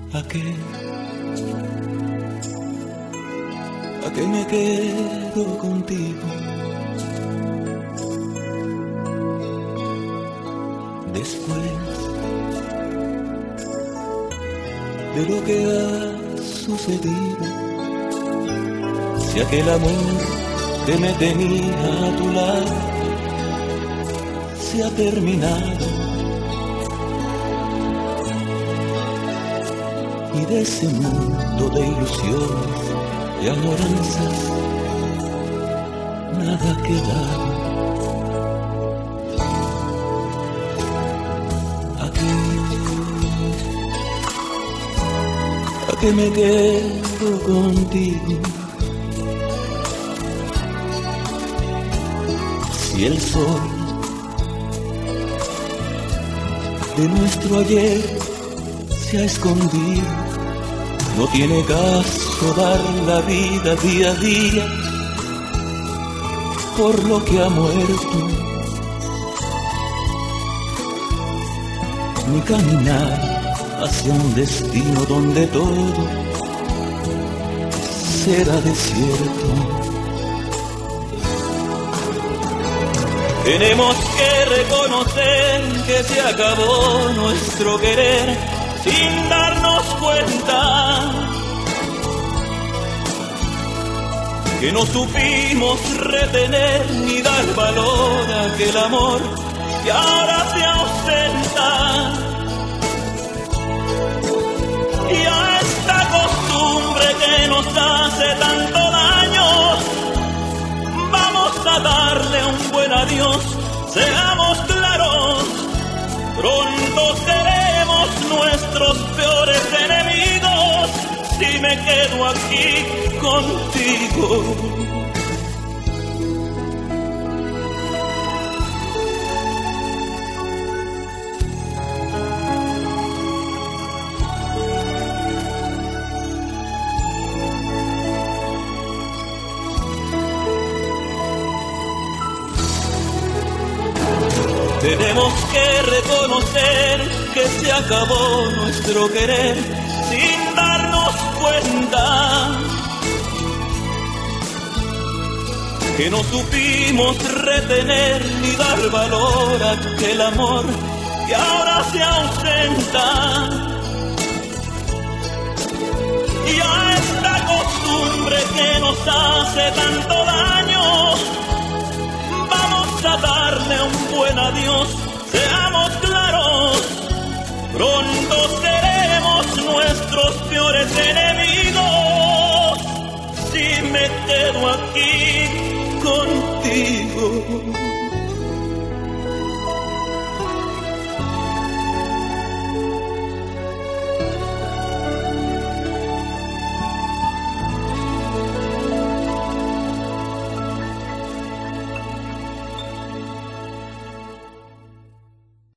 ¿A qué me quedo contigo? Después de lo que ha sucedido, si aquel amor que me tenía a tu lado se ha terminado, y de ese mundo de ilusiones y añoranzas nada ha quedado. ¿A qué me quedo contigo? Si el sol de nuestro ayer se ha escondido, no tiene caso dar la vida día a día por lo que ha muerto, ni caminar hacia un destino donde todo será desierto. Tenemos que reconocer que se acabó nuestro querer sin darnos cuenta, que no supimos retener ni dar valor a aquel amor que ahora se ausenta. Y a esta costumbre que nos hace tanto daño, vamos a darle un buen adiós, seamos claros, pronto seremos nuestros peores enemigos si me quedo aquí contigo. Tenemos que reconocer que se acabó nuestro querer sin darnos cuenta, que no supimos retener ni dar valor a aquel amor que ahora se ausenta. Y a esta costumbre que nos hace tanto daño, vamos a darle un buen adiós, seamos claros, pronto seremos nuestros peores enemigos si me quedo aquí